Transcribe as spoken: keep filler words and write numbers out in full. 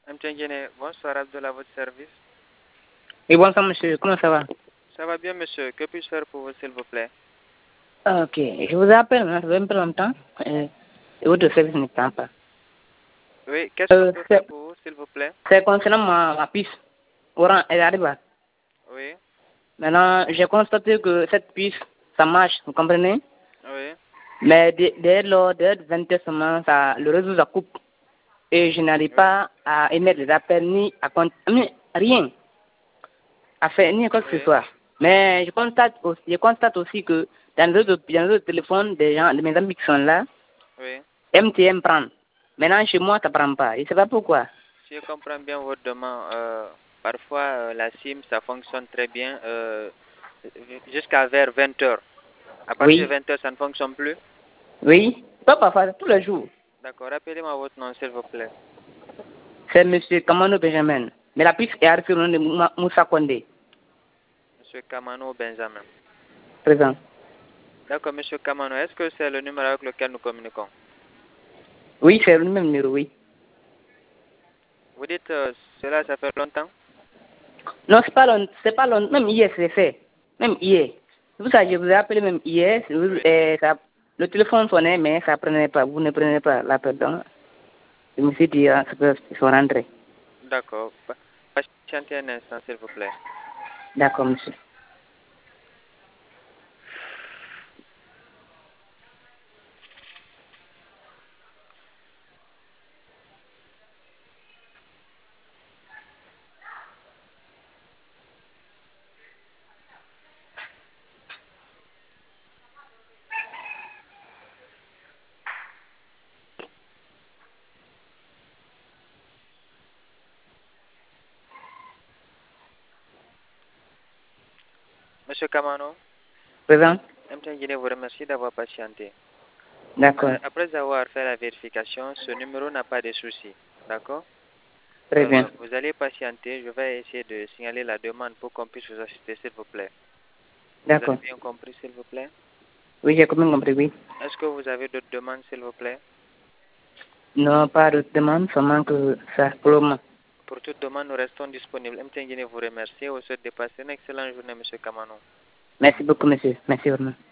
Mtengene, bonsoir Abdullah, à votre service. Et bonsoir monsieur, comment ça va? Ça va bien monsieur, que puis-je faire pour vous s'il vous plaît? Ok, je vous appelle, ça fait un peu longtemps, et, et votre service ne prend pas. Oui, qu'est-ce Euh, qu'on peut c'est- faire pour vous s'il vous plaît? C'est concernant ma, ma puce, Orange, elle arrive là. Oui, Maintenant, j'ai constaté que cette puce, ça marche, vous comprenez? oui, Mais dès dès lors, dès vingt heures seulement, ça, le réseau ça coupe. Et je n'arrive oui. pas à émettre des appels, ni à compte, mais rien, à faire ni quoi que ce Oui. soit. Mais je constate aussi, je constate aussi que dans le réseau, dans le réseau de téléphone des gens, de mes amis qui sont là, Oui. M T M prend. Maintenant, chez moi, ça prend pas. Je ne sais pas pourquoi. Si je comprends bien votre demande, euh, parfois euh, la SIM ça fonctionne très bien euh, jusqu'à vers vingt heures. À partir de Oui, vingt heures, ça ne fonctionne plus. oui. Pas parfois, tous les jours. D'accord, rappelez-moi votre nom s'il vous plaît. C'est monsieur Kamano Benjamin. Mais la puce est arrivée au nom de Mouma- Moussa Kondé, Monsieur Kamano Benjamin. présent. D'accord, monsieur Kamano, est-ce que c'est le numéro avec lequel nous communiquons? Oui, c'est le même numéro, oui. Vous dites euh, cela, ça fait longtemps? Non, c'est pas long, c'est pas long. Même hier, c'est fait. Même hier. C'est pour ça que je vous ai appelé même hier. vous- Oui. euh, ça- le téléphone sonnait, mais ça prenait pas. Vous ne prenez pas l'appel. Donc, je me suis dit, ah, c'est parce qu'ils sont rentrés. D'accord. Pa- Patientez un instant, s'il vous plaît. D'accord, monsieur. Monsieur Kamano, Présent? M T N Guinée vous remercie d'avoir patienté. D'accord. Euh, après avoir fait la vérification, ce numéro n'a pas de souci. D'accord? Très Euh, bien. vous allez patienter. Je vais essayer de signaler la demande pour qu'on puisse vous assister, s'il vous plaît. Vous avez D'accord. bien compris, s'il vous plaît? Oui, j'ai quand même compris, oui. Est-ce que vous avez d'autres demandes, s'il vous plaît? Non, pas de demande, seulement que ça, pour le moment. Pour toute demande, nous restons disponibles. M T N Guinée vous remercie. Vous souhaite de passer une excellente journée, monsieur Kamano. Merci beaucoup, monsieur. Merci vraiment.